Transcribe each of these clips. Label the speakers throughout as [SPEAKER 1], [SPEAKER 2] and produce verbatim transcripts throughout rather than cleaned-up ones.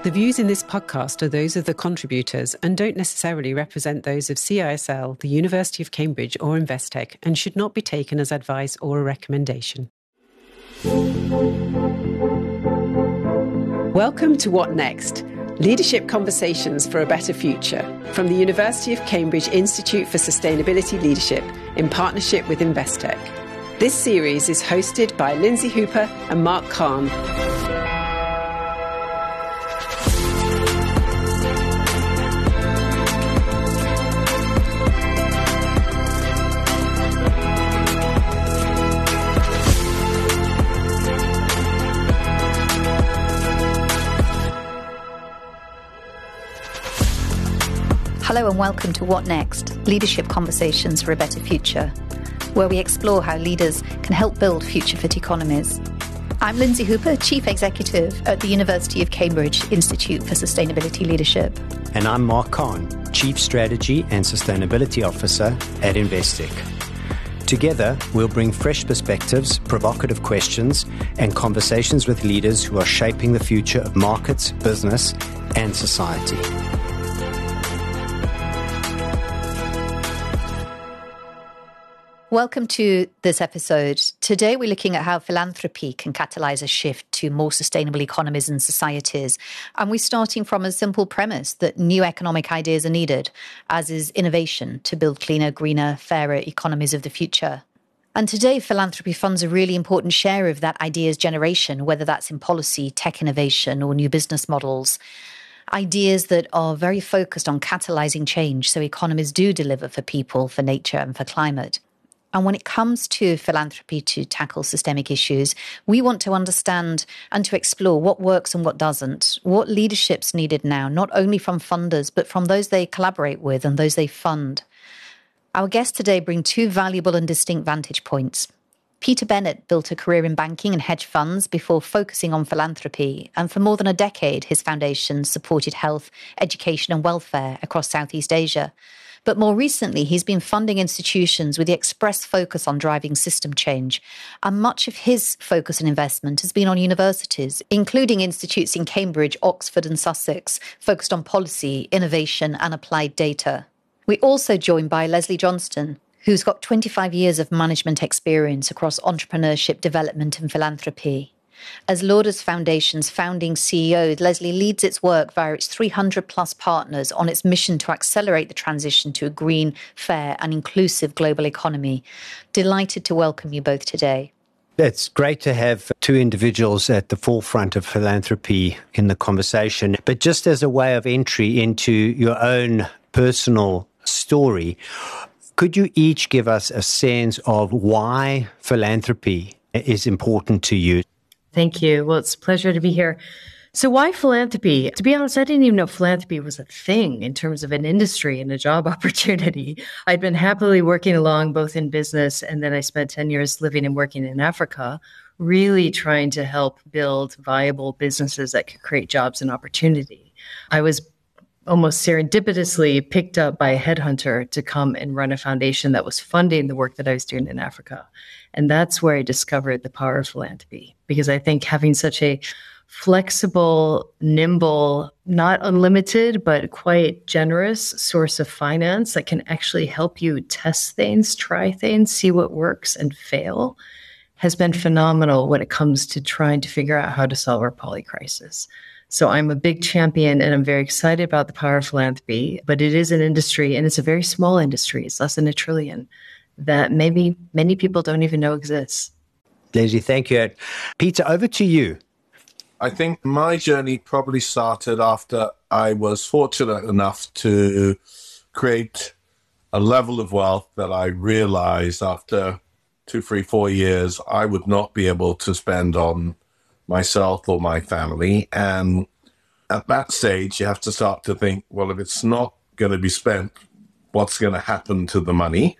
[SPEAKER 1] The views in this podcast are those of the contributors and don't necessarily represent those of C I S L, the University of Cambridge or Investec, and should not be taken as advice or a recommendation. Welcome to What Next? Leadership Conversations for a Better Future from the University of Cambridge Institute for Sustainability Leadership in partnership with Investec. This series is hosted by Lindsay Hooper and Mark Kahn.
[SPEAKER 2] Hello and welcome to What Next? Leadership Conversations for a Better Future, where we explore how leaders can help build future-fit economies. I'm Lindsay Hooper, Chief Executive at the University of Cambridge Institute for Sustainability Leadership.
[SPEAKER 3] And I'm Mark Kahn, Chief Strategy and Sustainability Officer at Investec. Together, we'll bring fresh perspectives, provocative questions, and conversations with leaders who are shaping the future of markets, business, and society.
[SPEAKER 2] Welcome to this episode. Today we're looking at how philanthropy can catalyse a shift to more sustainable economies and societies. And we're starting from a simple premise that new economic ideas are needed, as is innovation, to build cleaner, greener, fairer economies of the future. And today, philanthropy funds a really important share of that ideas generation, whether that's in policy, tech innovation, or new business models. Ideas that are very focused on catalysing change so economies do deliver for people, for nature, and for climate. And when it comes to philanthropy to tackle systemic issues, we want to understand and to explore what works and what doesn't, what leadership's needed now, not only from funders, but from those they collaborate with and those they fund. Our guests today bring two valuable and distinct vantage points. Peter Bennett built a career in banking and hedge funds before focusing on philanthropy, and for more than a decade, his foundation supported health, education and welfare across Southeast Asia. But more recently, he's been funding institutions with the express focus on driving system change. And much of his focus and investment has been on universities, including institutes in Cambridge, Oxford and Sussex, focused on policy, innovation and applied data. We're also joined by Leslie Johnston, who's got twenty-five years of management experience across entrepreneurship, development and philanthropy. As Laudes Foundation's founding C E O, Leslie leads its work via its three hundred plus partners on its mission to accelerate the transition to a green, fair and inclusive global economy. Delighted to welcome you both today.
[SPEAKER 3] It's great to have two individuals at the forefront of philanthropy in the conversation. But just as a way of entry into your own personal story, could you each give us a sense of why philanthropy is important to you?
[SPEAKER 4] Thank you. Well, it's a pleasure to be here. So why philanthropy? To be honest, I didn't even know philanthropy was a thing in terms of an industry and a job opportunity. I'd been happily working along both in business, and then I spent ten years living and working in Africa, really trying to help build viable businesses that could create jobs and opportunity. I was almost serendipitously picked up by a headhunter to come and run a foundation that was funding the work that I was doing in Africa. And that's where I discovered the power of philanthropy, because I think having such a flexible, nimble, not unlimited, but quite generous source of finance that can actually help you test things, try things, see what works and fail has been phenomenal when it comes to trying to figure out how to solve our poly crisis. So I'm a big champion and I'm very excited about the power of philanthropy, but it is an industry and it's a very small industry. It's less than a trillion that maybe many people don't even know exists.
[SPEAKER 3] Leslie, thank you. Peter, over to you.
[SPEAKER 5] I think my journey probably started after I was fortunate enough to create a level of wealth that I realized after two, three, four years, I would not be able to spend on myself or my family. And at that stage, you have to start to think, well, if it's not going to be spent, what's going to happen to the money?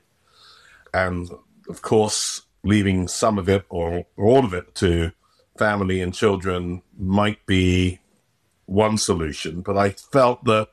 [SPEAKER 5] And of course, leaving some of it or, or all of it to family and children might be one solution. But I felt that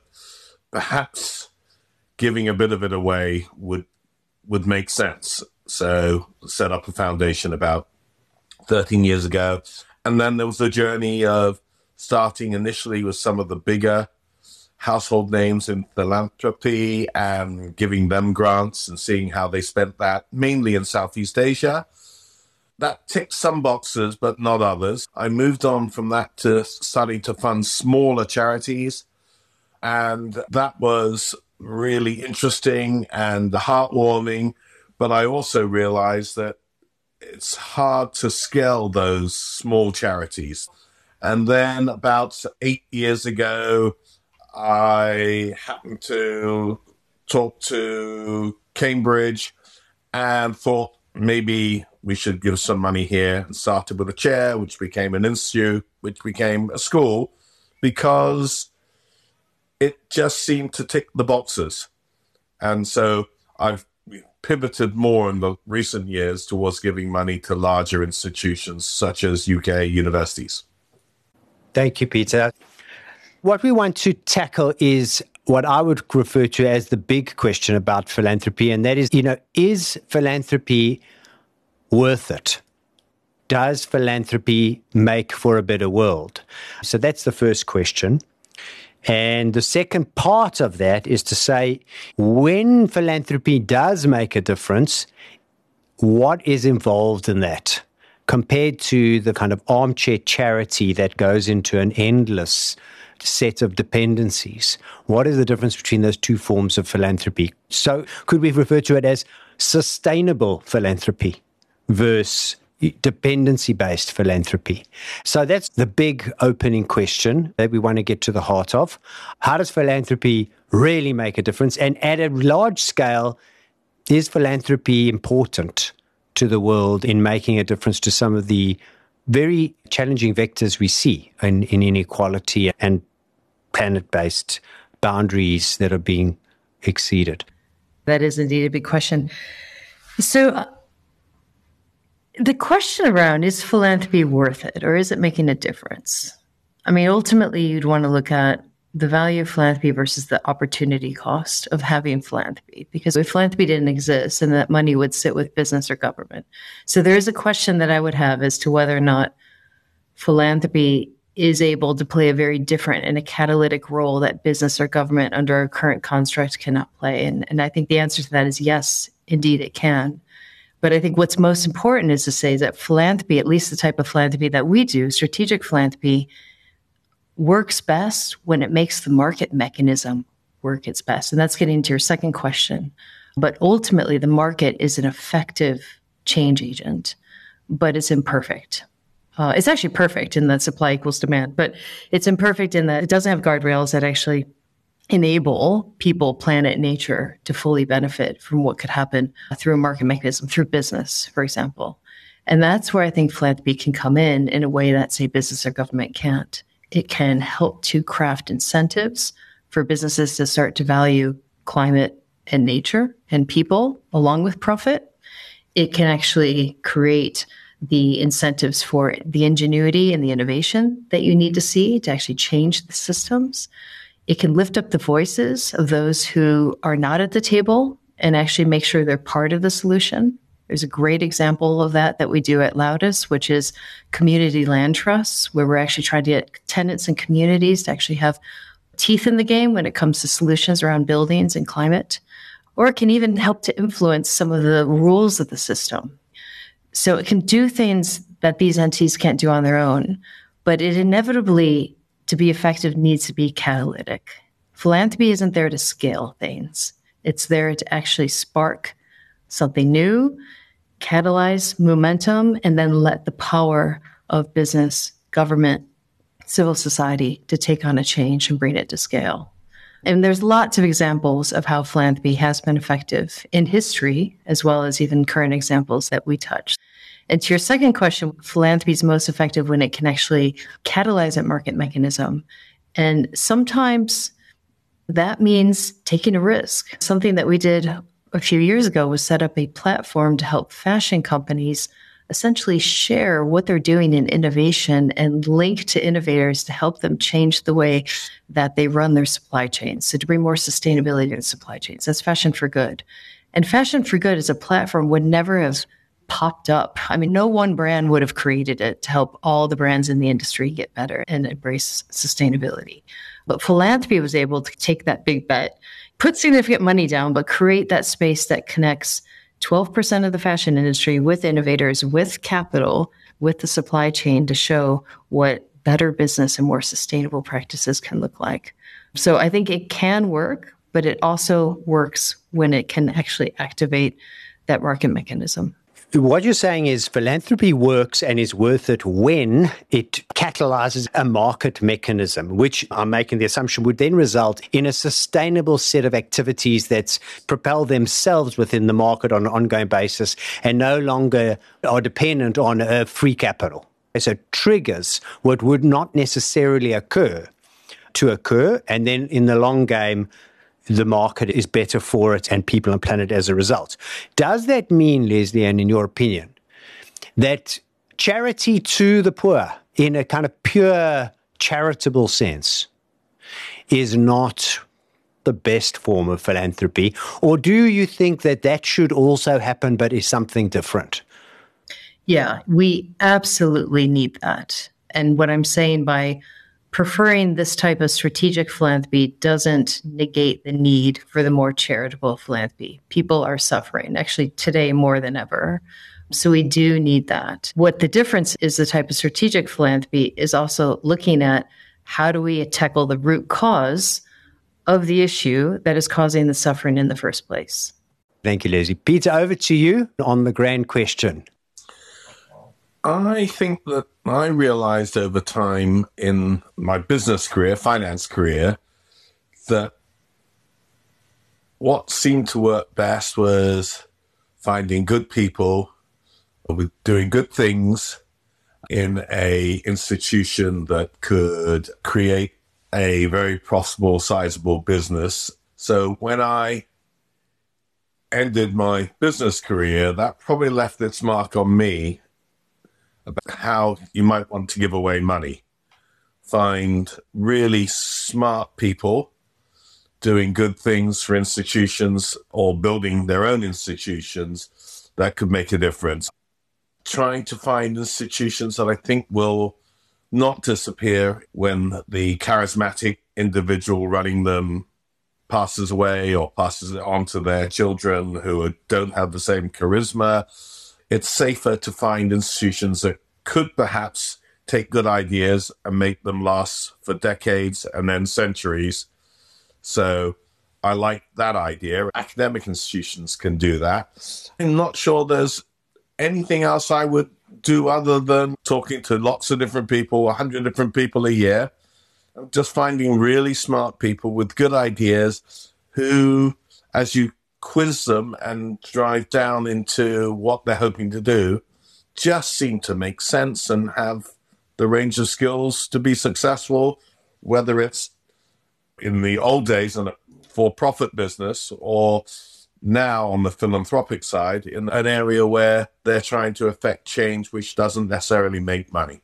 [SPEAKER 5] perhaps giving a bit of it away would would make sense. So set up a foundation about thirteen years ago. And then there was a journey of starting initially with some of the bigger household names in philanthropy and giving them grants and seeing how they spent that, mainly in Southeast Asia. That ticked some boxes, but not others. I moved on from that to starting to fund smaller charities. And that was really interesting and heartwarming. But I also realized that it's hard to scale those small charities. And then about eight years ago, I happened to talk to Cambridge and thought maybe we should give some money here, and started with a chair, which became an institute, which became a school, because it just seemed to tick the boxes. And so I've pivoted more in the recent years towards giving money to larger institutions such as U K universities.
[SPEAKER 3] Thank you, Peter. What we want to tackle is what I would refer to as the big question about philanthropy, and that is, you know, is philanthropy worth it? Does philanthropy make for a better world? So that's the first question. And the second part of that is to say, when philanthropy does make a difference, what is involved in that compared to the kind of armchair charity that goes into an endless set of dependencies? What is the difference between those two forms of philanthropy? So could we refer to it as sustainable philanthropy versus dependency-based philanthropy? So that's the big opening question that we want to get to the heart of. How does philanthropy really make a difference? And at a large scale, is philanthropy important to the world in making a difference to some of the very challenging vectors we see in, in inequality and planet-based boundaries that are being exceeded?
[SPEAKER 4] That is indeed a big question. So uh, the question around, is philanthropy worth it, or is it making a difference? I mean, ultimately, you'd want to look at the value of philanthropy versus the opportunity cost of having philanthropy, because if philanthropy didn't exist, then that money would sit with business or government. So there is a question that I would have as to whether or not philanthropy is able to play a very different and a catalytic role that business or government under our current construct cannot play. And, and I think the answer to that is yes, indeed it can. But I think what's most important is to say that philanthropy, at least the type of philanthropy that we do, strategic philanthropy, works best when it makes the market mechanism work its best. And that's getting to your second question. But ultimately, the market is an effective change agent, but it's imperfect. Uh, it's actually perfect in that supply equals demand, but it's imperfect in that it doesn't have guardrails that actually enable people, planet, nature to fully benefit from what could happen through a market mechanism, through business, for example. And that's where I think philanthropy can come in in a way that, say, business or government can't. It can help to craft incentives for businesses to start to value climate and nature and people along with profit. It can actually create the incentives for the ingenuity and the innovation that you need to see to actually change the systems. It can lift up the voices of those who are not at the table and actually make sure they're part of the solution. There's a great example of that that we do at Loudus, which is community land trusts, where we're actually trying to get tenants and communities to actually have teeth in the game when it comes to solutions around buildings and climate. Or it can even help to influence some of the rules of the system. So it can do things that these entities can't do on their own, but it inevitably, to be effective, needs to be catalytic. Philanthropy isn't there to scale things. It's there to actually spark something new, catalyze momentum, and then let the power of business, government, civil society to take on a change and bring it to scale. And there's lots of examples of how philanthropy has been effective in history, as well as even current examples that we touch. And to your second question, philanthropy is most effective when it can actually catalyze that market mechanism. And sometimes that means taking a risk. Something that we did a few years ago was set up a platform to help fashion companies essentially share what they're doing in innovation and link to innovators to help them change the way that they run their supply chains. So to bring more sustainability to supply chains. That's Fashion for Good. And Fashion for Good as a platform would never have popped up. I mean, no one brand would have created it to help all the brands in the industry get better and embrace sustainability. But philanthropy was able to take that big bet, put significant money down, but create that space that connects twelve percent of the fashion industry with innovators, with capital, with the supply chain to show what better business and more sustainable practices can look like. So I think it can work, but it also works when it can actually activate that market mechanism.
[SPEAKER 3] What you're saying is philanthropy works and is worth it when it catalyzes a market mechanism, which I'm making the assumption would then result in a sustainable set of activities that propel themselves within the market on an ongoing basis and no longer are dependent on uh, free capital. So it triggers what would not necessarily occur to occur, and then in the long game, the market is better for it and people and planet as a result. Does that mean, Leslie, and in your opinion, that charity to the poor in a kind of pure charitable sense is not the best form of philanthropy? Or do you think that that should also happen but is something different?
[SPEAKER 4] Yeah, we absolutely need that. And what I'm saying by preferring this type of strategic philanthropy doesn't negate the need for the more charitable philanthropy. People are suffering, actually today more than ever. So we do need that. What the difference is, the type of strategic philanthropy is also looking at how do we tackle the root cause of the issue that is causing the suffering in the first place.
[SPEAKER 3] Thank you, Leslie. Peter, over to you on the grand question.
[SPEAKER 5] I think that I realized over time in my business career, finance career, that what seemed to work best was finding good people with doing good things in a institution that could create a very profitable, sizable business. So when I ended my business career, that probably left its mark on me about how you might want to give away money. Find really smart people doing good things for institutions or building their own institutions that could make a difference. Trying to find institutions that I think will not disappear when the charismatic individual running them passes away or passes it on to their children who don't have the same charisma. It's safer to find institutions that could perhaps take good ideas and make them last for decades and then centuries. So I like that idea. Academic institutions can do that. I'm not sure there's anything else I would do other than talking to lots of different people, one hundred different people a year, just finding really smart people with good ideas who, as you quiz them and drive down into what they're hoping to do, just seem to make sense and have the range of skills to be successful, whether it's in the old days in a for-profit business or now on the philanthropic side in an area where they're trying to affect change which doesn't necessarily make money.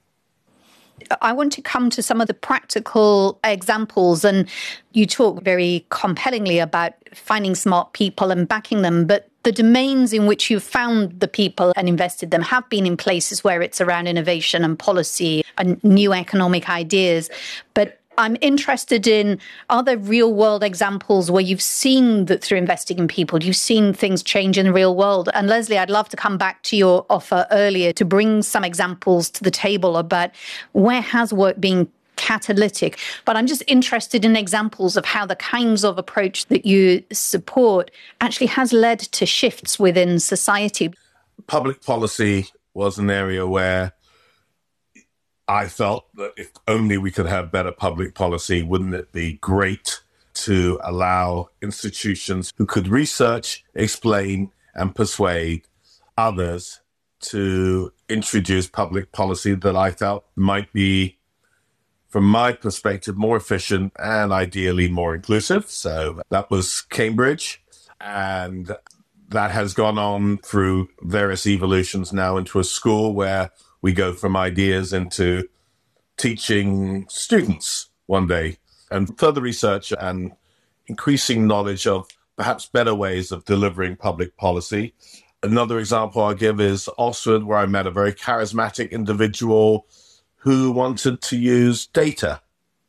[SPEAKER 2] I want to come to some of the practical examples, and you talk very compellingly about finding smart people and backing them, but the domains in which you've found the people and invested them have been in places where it's around innovation and policy and new economic ideas. But I'm interested in, are there real world examples where you've seen that through investing in people, you've seen things change in the real world? And Leslie, I'd love to come back to your offer earlier to bring some examples to the table about where has work been catalytic. But I'm just interested in examples of how the kinds of approach that you support actually has led to shifts within society.
[SPEAKER 5] Public policy was an area where I felt that if only we could have better public policy, wouldn't it be great to allow institutions who could research, explain, and persuade others to introduce public policy that I felt might be, from my perspective, more efficient and ideally more inclusive. So that was Cambridge. And that has gone on through various evolutions now into a school where we go from ideas into teaching students one day, and further research and increasing knowledge of perhaps better ways of delivering public policy. Another example I'll give is Oxford, where I met a very charismatic individual who wanted to use data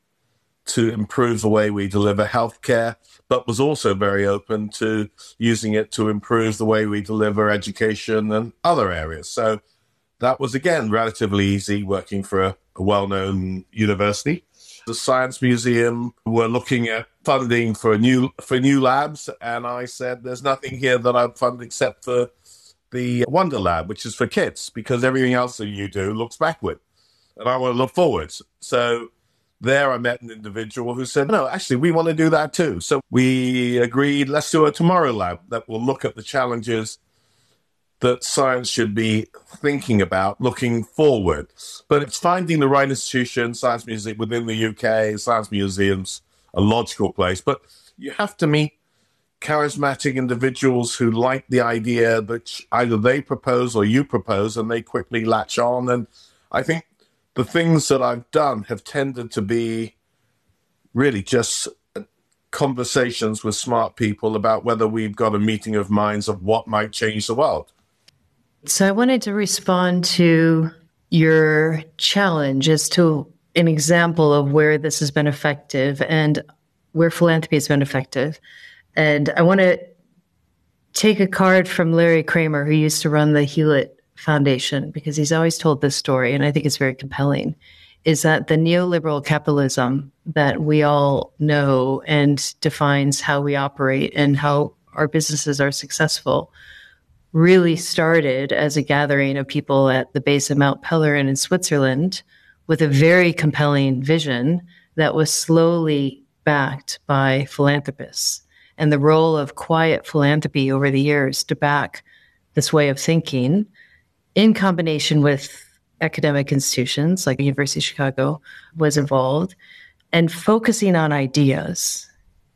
[SPEAKER 5] to improve the way we deliver healthcare, but was also very open to using it to improve the way we deliver education and other areas. So that was, again, relatively easy working for a, a well-known university. The Science Museum were looking at funding for new for new labs, and I said, there's nothing here that I'd fund except for the Wonder Lab, which is for kids, because everything else that you do looks backward, and I want to look forwards. So there I met an individual who said, no, actually, we want to do that too. So we agreed, let's do a Tomorrow Lab that will look at the challenges that science should be thinking about looking forward. But it's finding the right institution. Science Museum within the U K, Science Museum's a logical place. But you have to meet charismatic individuals who like the idea that either they propose or you propose, and they quickly latch on. And I think the things that I've done have tended to be really just conversations with smart people about whether we've got a meeting of minds of what might change the world.
[SPEAKER 4] So I wanted to respond to your challenge as to an example of where this has been effective and where philanthropy has been effective. And I want to take a card from Larry Kramer, who used to run the Hewlett Foundation, because he's always told this story, and I think it's very compelling, is that the neoliberal capitalism that we all know and defines how we operate and how our businesses are successful really started as a gathering of people at the base of Mount Pelerin in Switzerland with a very compelling vision that was slowly backed by philanthropists. And the role of quiet philanthropy over the years to back this way of thinking, in combination with academic institutions like the University of Chicago, was involved. And focusing on ideas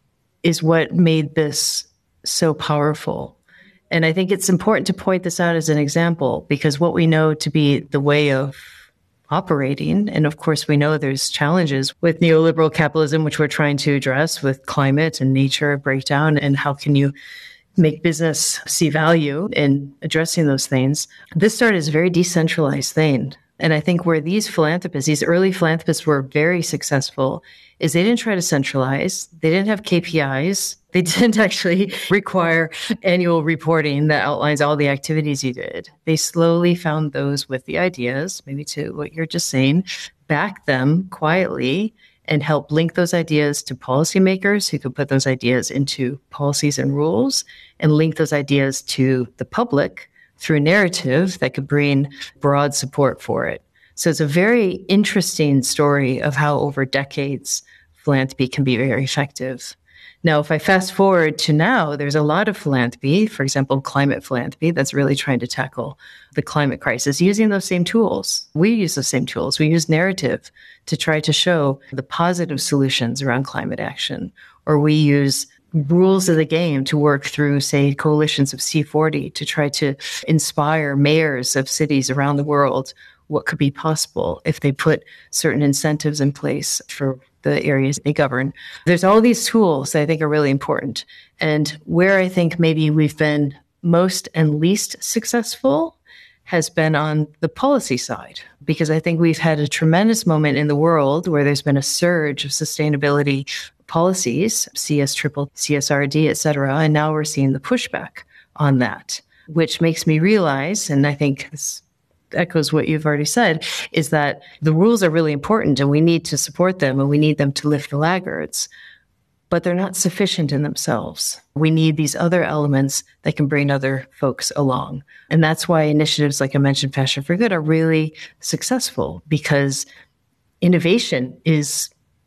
[SPEAKER 4] is what made this so powerful. And I think it's important to point this out as an example, because what we know to be the way of operating, and of course we know there's challenges with neoliberal capitalism, which we're trying to address with climate and nature breakdown, and how can you make business see value in addressing those things. This started as a very decentralized thing. And I think where these philanthropists, these early philanthropists were very successful is they didn't try to centralize. They didn't have K P Is. They didn't actually require annual reporting that outlines all the activities you did. They slowly found those with the ideas, maybe to what you're just saying, back them quietly and help link those ideas to policymakers who could put those ideas into policies and rules, and link those ideas to the public through narrative that could bring broad support for it. So it's a very interesting story of how over decades philanthropy can be very effective. Now, if I fast forward to now, there's a lot of philanthropy, for example, climate philanthropy, that's really trying to tackle the climate crisis using those same tools. We use those same tools. We use narrative to try to show the positive solutions around climate action, or we use rules of the game to work through, say, coalitions of C forty to try to inspire mayors of cities around the world what could be possible if they put certain incentives in place for the areas they govern. There's all these tools that I think are really important. And where I think maybe we've been most and least successful has been on the policy side, because I think we've had a tremendous moment in the world where there's been a surge of sustainability policies, C S triple, C S R D, et cetera. And now we're seeing the pushback on that, which makes me realize, and I think this echoes what you've already said, is that the rules are really important and we need to support them and we need them to lift the laggards, but they're not sufficient in themselves. We need these other elements that can bring other folks along. And that's why initiatives like I mentioned, Fashion for Good, are really successful, because innovation is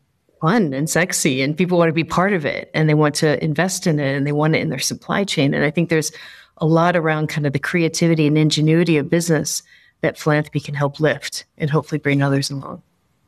[SPEAKER 4] fun and sexy and people want to be part of it and they want to invest in it and they want it in their supply chain. And I think there's a lot around kind of the creativity and ingenuity of business that philanthropy can help lift and hopefully bring others along.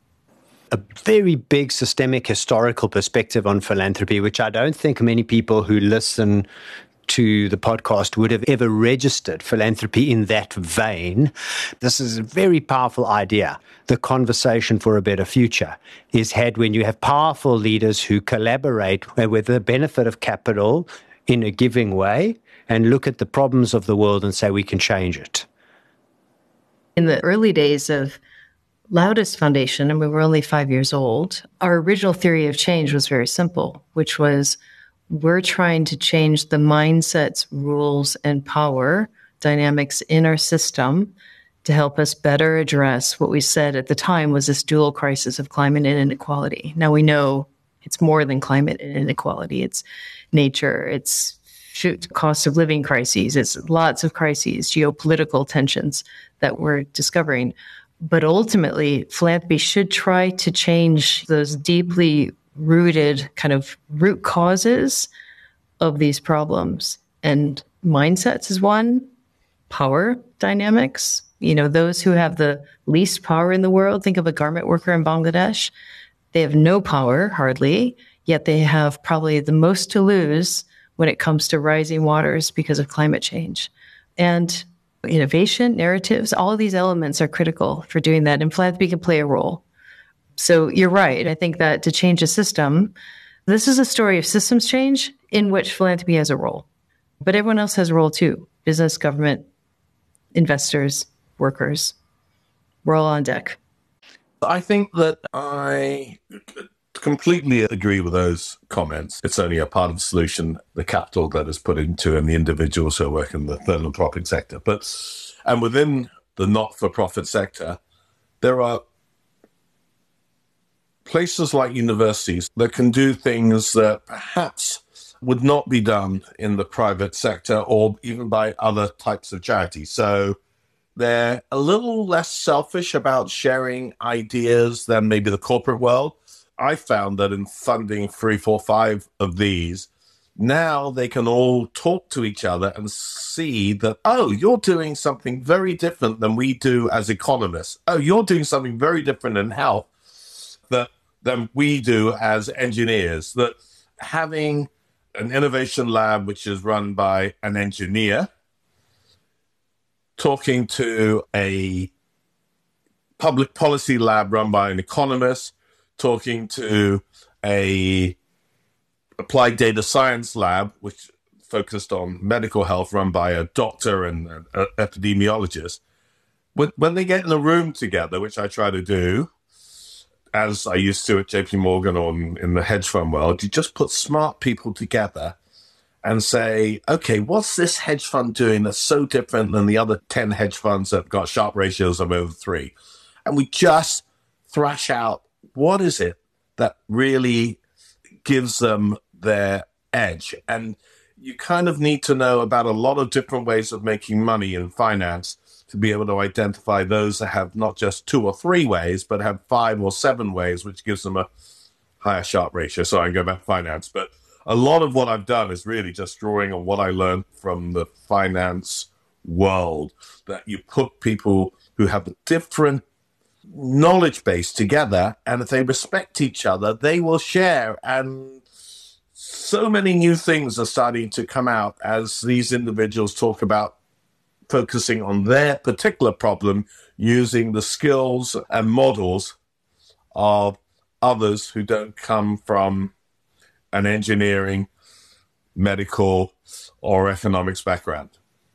[SPEAKER 3] A very big systemic historical perspective on philanthropy, which I don't think many people who listen to the podcast would have ever registered philanthropy in that vein. This is a very powerful idea. The conversation for a better future is had when you have powerful leaders who collaborate with the benefit of capital in a giving way, and look at the problems of the world and say we can change it.
[SPEAKER 4] In the early days of Loudest Foundation, and we were only five years old, our original theory of change was very simple, which was we're trying to change the mindsets, rules, and power dynamics in our system to help us better address what we said at the time was this dual crisis of climate and inequality. Now we know it's more than climate and inequality. It's nature, it's shoot, cost of living crises, it's lots of crises, geopolitical tensions that we're discovering. But ultimately, philanthropy should try to change those deeply rooted kind of root causes of these problems. And mindsets is one, power dynamics. You know, those who have the least power in the world, think of a garment worker in Bangladesh. They have no power, hardly, yet they have probably the most to lose when it comes to rising waters because of climate change. And innovation, narratives, all of these elements are critical for doing that, and philanthropy can play a role. So you're right. I think that to change a system, this is a story of systems change in which philanthropy has a role. But everyone else has a role too. Business, government, investors, workers. We're all on deck.
[SPEAKER 5] I think that I completely agree with those comments. It's only a part of the solution, the capital that is put into and the individuals who are working in the philanthropic sector. But and within the not-for-profit sector, there are places like universities that can do things that perhaps would not be done in the private sector or even by other types of charities. So they're a little less selfish about sharing ideas than maybe the corporate world. I found that in funding three, four, five of these, now they can all talk to each other and see that, oh, you're doing something very different than we do as economists. Oh, you're doing something very different in health that than we do as engineers. That having an innovation lab which is run by an engineer, talking to a public policy lab run by an economist, talking to a applied data science lab, which focused on medical health, run by a doctor and an epidemiologist. When they get in a room together, which I try to do, as I used to at J P Morgan or in the hedge fund world, you just put smart people together and say, okay, what's this hedge fund doing that's so different than the other ten hedge funds that have got Sharpe ratios of over three? And we just thrash out, what is it that really gives them their edge? And you kind of need to know about a lot of different ways of making money in finance to be able to identify those that have not just two or three ways, but have five or seven ways, which gives them a higher Sharpe ratio. So I can go back to finance. But a lot of what I've done is really just drawing on what I learned from the finance world, that you put people who have a different knowledge base together, and if they respect each other, they will share. And so many new things are starting to come out as these individuals talk about focusing on their particular problem using the skills and models of others who don't come from an engineering, medical, or economics background.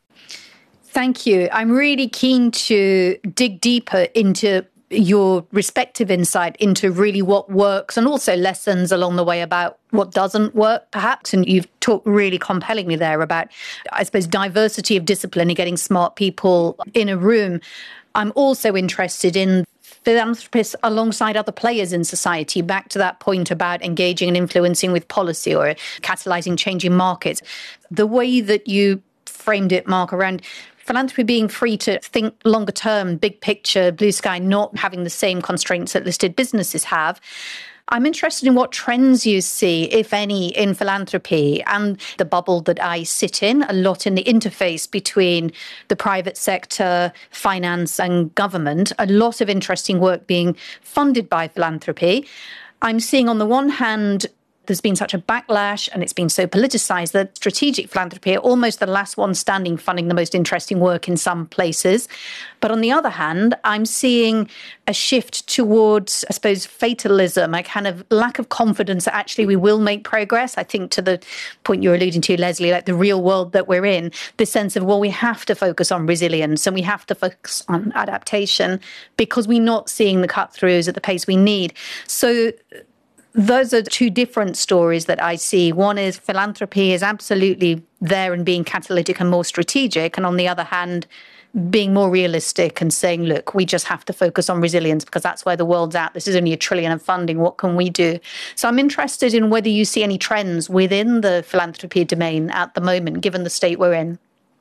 [SPEAKER 2] Thank you. I'm really keen to dig deeper into your respective insight into really what works and also lessons along the way about what doesn't work, perhaps. And you've talked really compellingly there about, I suppose, diversity of discipline and getting smart people in a room. I'm also interested in philanthropists alongside other players in society, back to that point about engaging and influencing with policy or catalyzing changing markets. The way that you framed it, Mark, around philanthropy being free to think longer term, big picture, blue sky, not having the same constraints that listed businesses have. I'm interested in what trends you see, if any, in philanthropy and the bubble that I sit in, a lot in the interface between the private sector, finance and government, a lot of interesting work being funded by philanthropy. I'm seeing on the one hand, the there's been such a backlash and it's been so politicized that strategic philanthropy are almost the last one standing, funding the most interesting work in some places. But on the other hand, I'm seeing a shift towards, I suppose, fatalism, a kind of lack of confidence that actually we will make progress. I think to the point you're alluding to, Leslie, like the real world that we're in, this sense of, well, we have to focus on resilience and we have to focus on adaptation because we're not seeing the cut-throughs at the pace we need. So those are two different stories that I see. One is philanthropy is absolutely there and being catalytic and more strategic. And on the other hand, being more realistic and saying, look, we just have to focus on resilience because that's where the world's at. This is only a trillion of funding. What can we do? So I'm interested in whether you see any trends within the philanthropy domain at the moment, given the state we're in.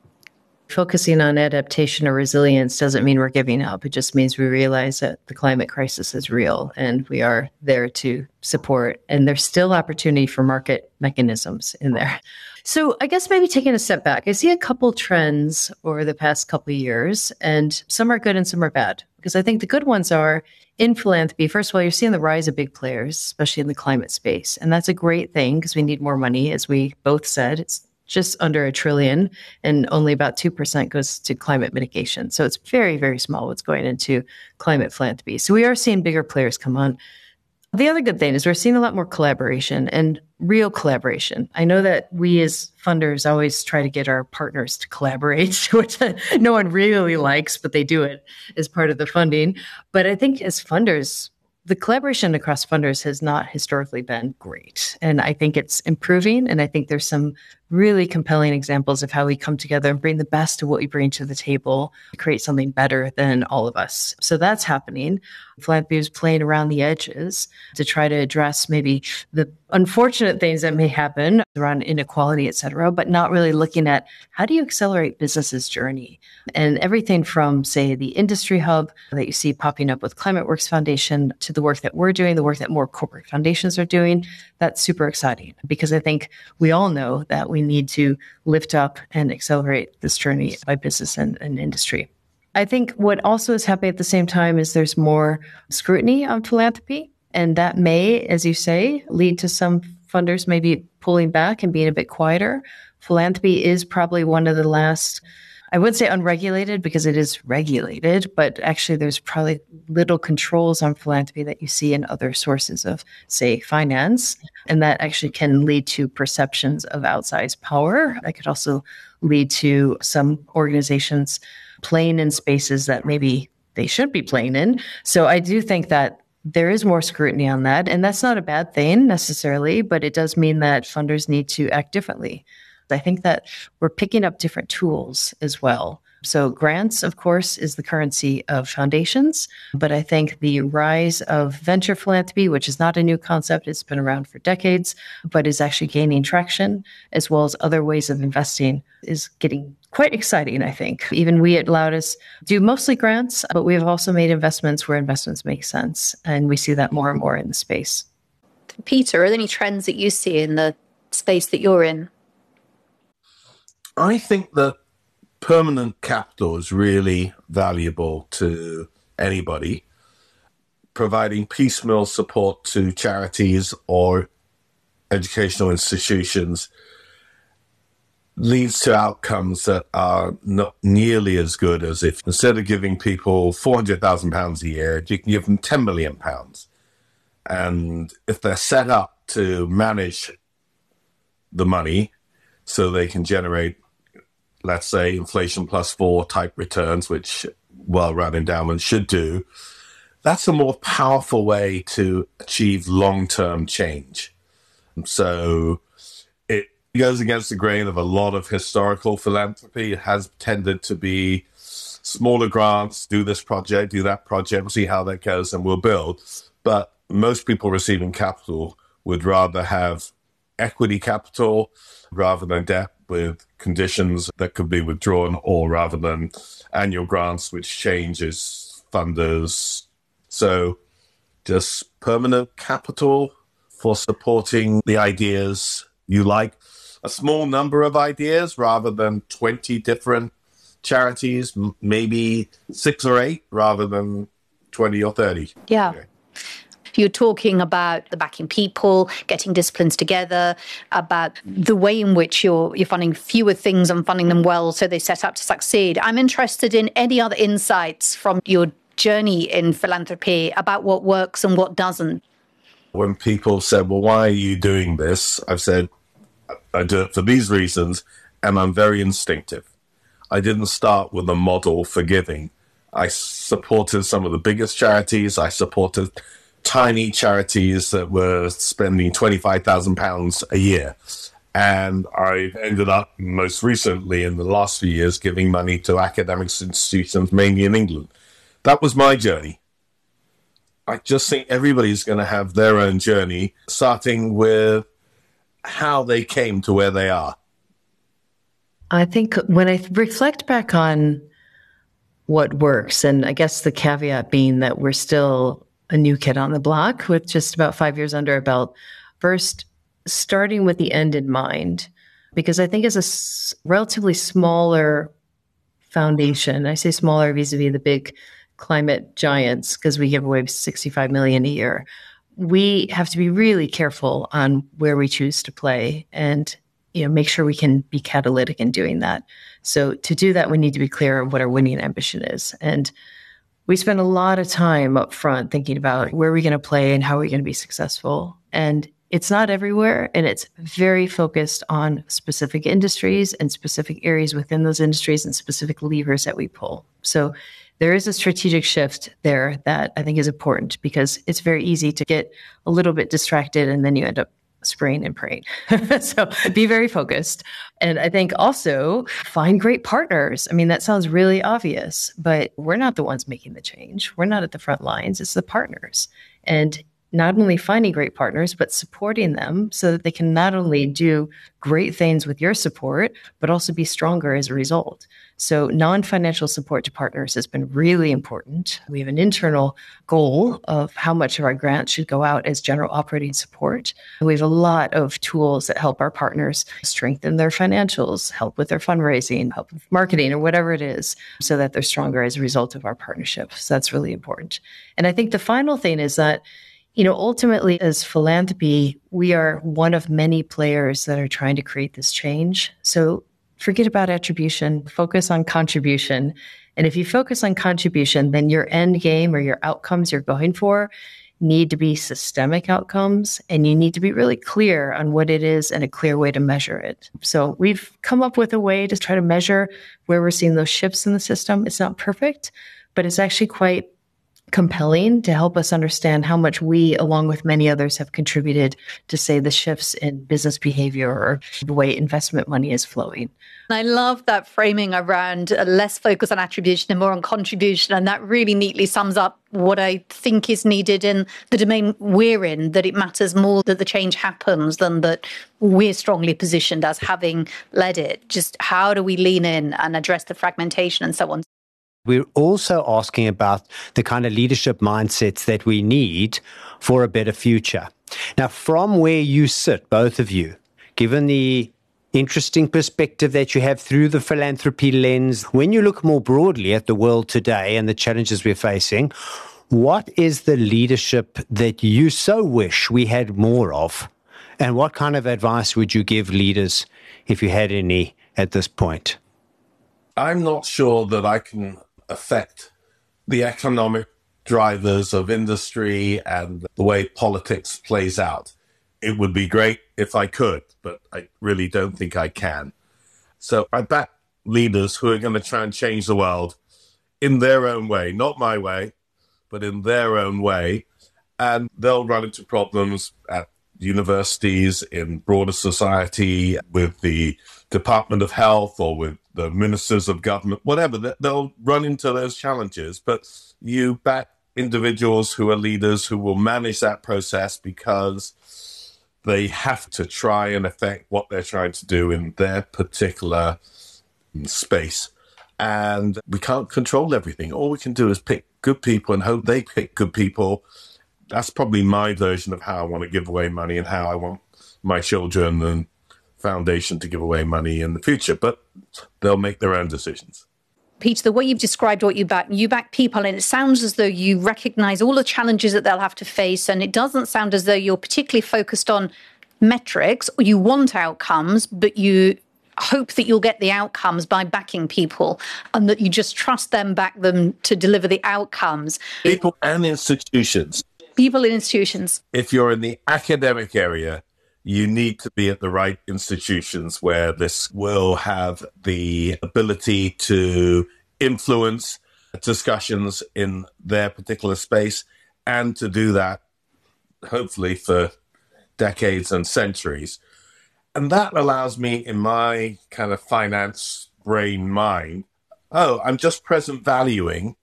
[SPEAKER 4] Focusing on adaptation or resilience doesn't mean we're giving up. It just means we realize that the climate crisis is real and we are there to support. And there's still opportunity for market mechanisms in there. So I guess maybe taking a step back, I see a couple trends over the past couple of years, and some are good and some are bad. Because I think the good ones are in philanthropy. First of all, you're seeing the rise of big players, especially in the climate space. And that's a great thing because we need more money. As we both said, it's just under a trillion and only about two percent goes to climate mitigation. So it's very, very small what's going into climate philanthropy. So we are seeing bigger players come on. The other good thing is we're seeing a lot more collaboration and real collaboration. I know that we as funders always try to get our partners to collaborate, which no one really likes, but they do it as part of the funding. But I think as funders, the collaboration across funders has not historically been great. And I think it's improving. And I think there's some really compelling examples of how we come together and bring the best of what we bring to the table to create something better than all of us. So that's happening. Philanthropy is playing around the edges to try to address maybe the unfortunate things that may happen around inequality, et cetera, but not really looking at how do you accelerate business's journey? And everything from, say, the industry hub that you see popping up with ClimateWorks Foundation to the work that we're doing, the work that more corporate foundations are doing, that's super exciting because I think we all know that we need to lift up and accelerate this journey by business and, and industry. I think what also is happening at the same time is there's more scrutiny on philanthropy. And that may, as you say, lead to some funders maybe pulling back and being a bit quieter. Philanthropy is probably one of the last, I wouldn't say unregulated because it is regulated, but actually there's probably little controls on philanthropy that you see in other sources of, say, finance. And that actually can lead to perceptions of outsized power. That could also lead to some organizations playing in spaces that maybe they shouldn't be playing in. So I do think that there is more scrutiny on that. And that's not a bad thing necessarily, but it does mean that funders need to act differently. I think that we're picking up different tools as well. So grants, of course, is the currency of foundations. But I think the rise of venture philanthropy, which is not a new concept, it's been around for decades, but is actually gaining traction, as well as other ways of investing, is getting quite exciting, I think. Even we at Loudis do mostly grants, but we have also made investments where investments make sense. And we see that more and more in the space.
[SPEAKER 2] Peter, are there any trends that you see in the space that you're in?
[SPEAKER 5] I think that permanent capital is really valuable to anybody. Providing piecemeal support to charities or educational institutions leads to outcomes that are not nearly as good as if instead of giving people four hundred thousand pounds a year, you can give them ten million pounds. And if they're set up to manage the money so they can generate, let's say, inflation plus four type returns, which well-run endowments should do, that's a more powerful way to achieve long-term change. So it goes against the grain of a lot of historical philanthropy. It has tended to be smaller grants, do this project, do that project, we'll see how that goes, and we'll build. But most people receiving capital would rather have equity capital rather than debt with conditions that could be withdrawn, or rather than annual grants, which changes funders. So just permanent capital for supporting the ideas you like. A small number of ideas rather than twenty different charities, maybe six or eight rather than twenty or thirty.
[SPEAKER 2] Yeah.
[SPEAKER 5] Okay.
[SPEAKER 2] You're talking about the backing people, getting disciplines together, about the way in which you're, you're funding fewer things and funding them well so they set up to succeed. I'm interested in any other insights from your journey in philanthropy about what works and what doesn't.
[SPEAKER 5] When people said, well, why are you doing this? I've said, I do it for these reasons, and I'm very instinctive. I didn't start with a model for giving. I supported some of the biggest charities. I supported tiny charities that were spending twenty-five thousand pounds a year. And I've ended up, most recently in the last few years, giving money to academic institutions, mainly in England. That was my journey. I just think everybody's going to have their own journey, starting with how they came to where they are.
[SPEAKER 4] I think when I reflect back on what works, and I guess the caveat being that we're still a new kid on the block with just about five years under our belt, first, starting with the end in mind, because I think as a s- relatively smaller foundation, I say smaller vis-a-vis the big climate giants, because we give away sixty-five million a year, we have to be really careful on where we choose to play and, you know, make sure we can be catalytic in doing that. So to do that, we need to be clear of what our winning ambition is. And we spend a lot of time up front thinking about where we're going to play and how we're going to be successful. And it's not everywhere, and it's very focused on specific industries and specific areas within those industries and specific levers that we pull. So there is a strategic shift there that I think is important, because it's very easy to get a little bit distracted and then you end up spraying and praying. So be very focused. And I think also find great partners. I mean, that sounds really obvious, but we're not the ones making the change. We're not at the front lines. It's the partners. And not only finding great partners, but supporting them so that they can not only do great things with your support, but also be stronger as a result. So non-financial support to partners has been really important. We have an internal goal of how much of our grants should go out as general operating support. We have a lot of tools that help our partners strengthen their financials, help with their fundraising, help with marketing, or whatever it is, so that they're stronger as a result of our partnership. So that's really important. And I think the final thing is that, you know, ultimately, as philanthropy, we are one of many players that are trying to create this change. So forget about attribution, focus on contribution. And if you focus on contribution, then your end game or your outcomes you're going for need to be systemic outcomes, and you need to be really clear on what it is and a clear way to measure it. So we've come up with a way to try to measure where we're seeing those shifts in the system. It's not perfect, but it's actually quite compelling to help us understand how much we, along with many others, have contributed to, say, the shifts in business behavior or the way investment money is flowing.
[SPEAKER 2] I love that framing around less focus on attribution and more on contribution. And that really neatly sums up what I think is needed in the domain we're in, that it matters more that the change happens than that we're strongly positioned as having led it. Just how do we lean in and address the fragmentation and so on?
[SPEAKER 3] We're also asking about the kind of leadership mindsets that we need for a better future. Now, from where you sit, both of you, given the interesting perspective that you have through the philanthropy lens, when you look more broadly at the world today and the challenges we're facing, what is the leadership that you so wish we had more of? And what kind of advice would you give leaders, if you had any, at this point?
[SPEAKER 5] I'm not sure that I can affect the economic drivers of industry and the way politics plays out. It would be great if I could, but I really don't think I can. So I back leaders who are going to try and change the world in their own way, not my way, but in their own way. And they'll run into problems at universities, in broader society, with the Department of Health or with the ministers of government, whatever. They'll run into those challenges, but you back individuals who are leaders who will manage that process because they have to try and affect what they're trying to do in their particular space. And we can't control everything. All we can do is pick good people and hope they pick good people. That's probably my version of how I want to give away money and how I want my children and foundation to give away money in the future, but they'll make their own decisions.
[SPEAKER 2] Peter, the way you've described what you back, you back people, and it sounds as though you recognize all the challenges that they'll have to face. And it doesn't sound as though you're particularly focused on metrics, or you want outcomes, but you hope that you'll get the outcomes by backing people, and that you just trust them, back them to deliver the outcomes.
[SPEAKER 5] People and institutions.
[SPEAKER 2] People and institutions.
[SPEAKER 5] If you're in the academic area, you need to be at the right institutions where this will have the ability to influence discussions in their particular space, and to do that, hopefully, for decades and centuries. And that allows me, in my kind of finance brain mind, oh, I'm just present valuing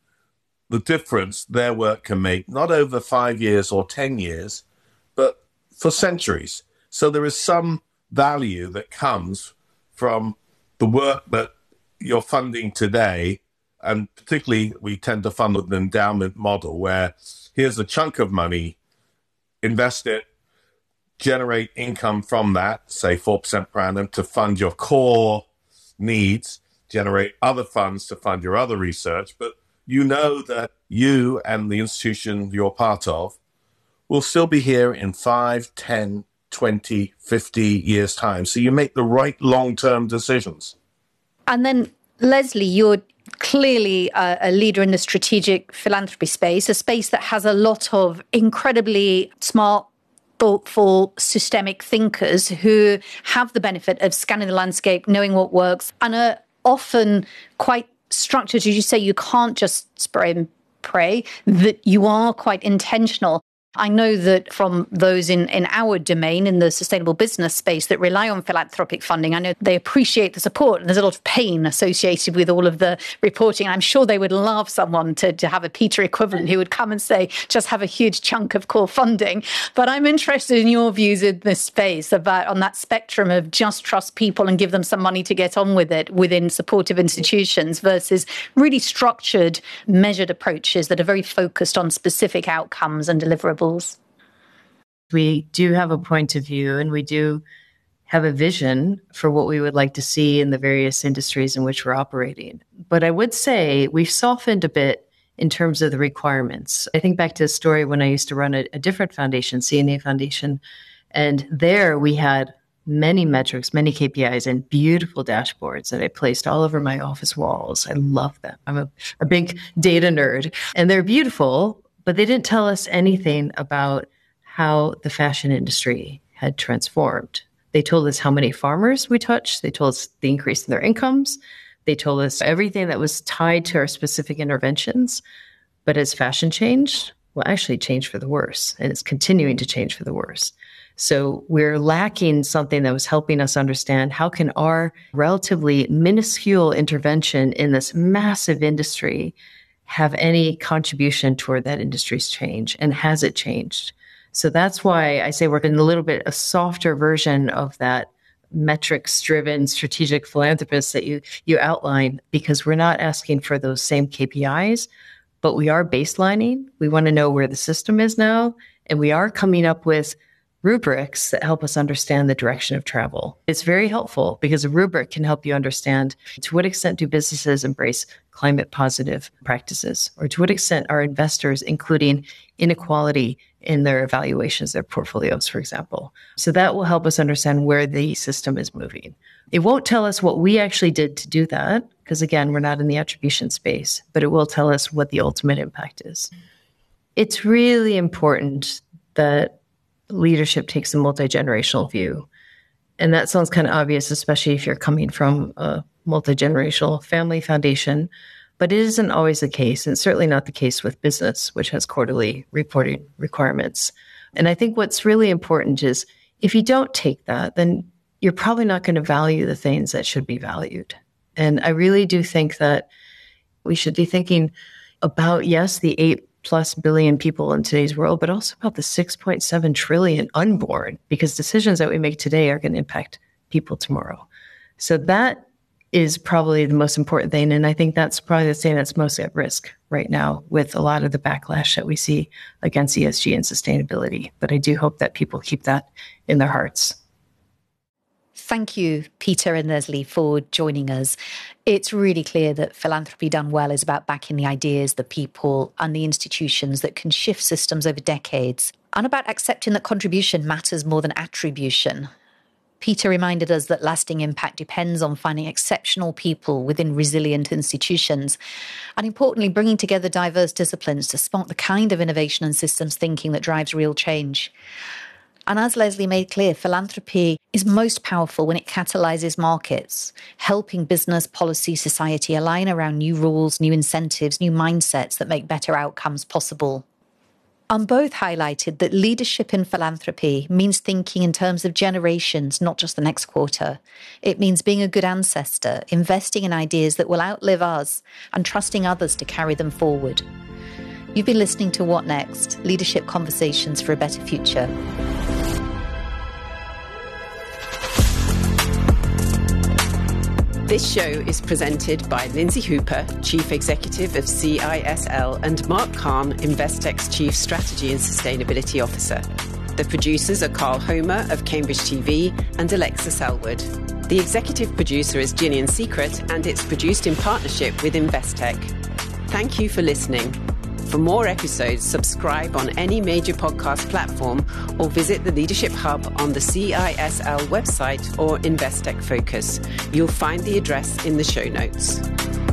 [SPEAKER 5] the difference their work can make, not over five years or ten years, but for centuries. So there is some value that comes from the work that you're funding today. And particularly, we tend to fund with an endowment model where here's a chunk of money, invest it, generate income from that, say four percent per annum, to fund your core needs, generate other funds to fund your other research. But you know that you and the institution you're part of will still be here in five, ten, twenty, fifty years' time. So you make the right long-term decisions. And
[SPEAKER 2] then, Leslie, you're clearly a, a leader in the strategic philanthropy space, a space that has a lot of incredibly smart, thoughtful, systemic thinkers who have the benefit of scanning the landscape, knowing what works, and are often quite structured. As you say, you can't just spray and pray, that you are quite intentional. I know that from those in, in our domain, in the sustainable business space that rely on philanthropic funding, I know they appreciate the support, and there's a lot of pain associated with all of the reporting. I'm sure they would love someone to, to have a Peter equivalent who would come and say, just have a huge chunk of core funding. But I'm interested in your views in this space about on that spectrum of just trust people and give them some money to get on with it within supportive institutions versus really structured, measured approaches that are very focused on specific outcomes and deliverables.
[SPEAKER 4] We do have a point of view, and we do have a vision for what we would like to see in the various industries in which we're operating. But I would say we've softened a bit in terms of the requirements. I think back to a story when I used to run a, a different foundation, C N A Foundation, and there we had many metrics, many K P Is, and beautiful dashboards that I placed all over my office walls. I love them. I'm a, a big data nerd, and they're beautiful, but they didn't tell us anything about how the fashion industry had transformed. They told us how many farmers we touched. They told us the increase in their incomes. They told us everything that was tied to our specific interventions. But as fashion changed, well, actually changed for the worse, and it's continuing to change for the worse. So we're lacking something that was helping us understand how can our relatively minuscule intervention in this massive industry have any contribution toward that industry's change, and has it changed? So that's why I say we're in a little bit a softer version of that metrics-driven strategic philanthropist that you you outline, because we're not asking for those same K P Is, but we are baselining. We want to know where the system is now, and we are coming up with rubrics that help us understand the direction of travel. It's very helpful because a rubric can help you understand to what extent do businesses embrace climate positive practices, or to what extent are investors including inequality in their evaluations, their portfolios, for example. So that will help us understand where the system is moving. It won't tell us what we actually did to do that, because again, we're not in the attribution space, but it will tell us what the ultimate impact is. It's really important that leadership takes a multi-generational view. And that sounds kind of obvious, especially if you're coming from a multi-generational family foundation, but it isn't always the case. And certainly not the case with business, which has quarterly reporting requirements. And I think what's really important is if you don't take that, then you're probably not going to value the things that should be valued. And I really do think that we should be thinking about, yes, the eight plus billion people in today's world, but also about the six point seven trillion unborn, because decisions that we make today are going to impact people tomorrow. So that is probably the most important thing. And I think that's probably the thing that's most at risk right now with a lot of the backlash that we see against E S G and sustainability. But I do hope that people keep that in their hearts.
[SPEAKER 2] Thank you, Peter and Leslie, for joining us. It's really clear that philanthropy done well is about backing the ideas, the people, and the institutions that can shift systems over decades, and about accepting that contribution matters more than attribution. Peter reminded us that lasting impact depends on finding exceptional people within resilient institutions, and importantly, bringing together diverse disciplines to spark the kind of innovation and systems thinking that drives real change. And as Leslie made clear, philanthropy is most powerful when it catalyzes markets, helping business, policy, society align around new rules, new incentives, new mindsets that make better outcomes possible. And both highlighted that leadership in philanthropy means thinking in terms of generations, not just the next quarter. It means being a good ancestor, investing in ideas that will outlive us, and trusting others to carry them forward. You've been listening to What Next? Leadership Conversations for a Better Future.
[SPEAKER 1] This show is presented by Lindsay Hooper, Chief Executive of C I S L, and Mark Kahn, Investec's Chief Strategy and Sustainability Officer. The producers are Carl Homer of Cambridge T V and Alexa Selwood. The executive producer is Gillian Secret, and it's produced in partnership with Investec. Thank you for listening. For more episodes, subscribe on any major podcast platform or visit the Leadership Hub on the C I S L website or Investec Focus. You'll find the address in the show notes.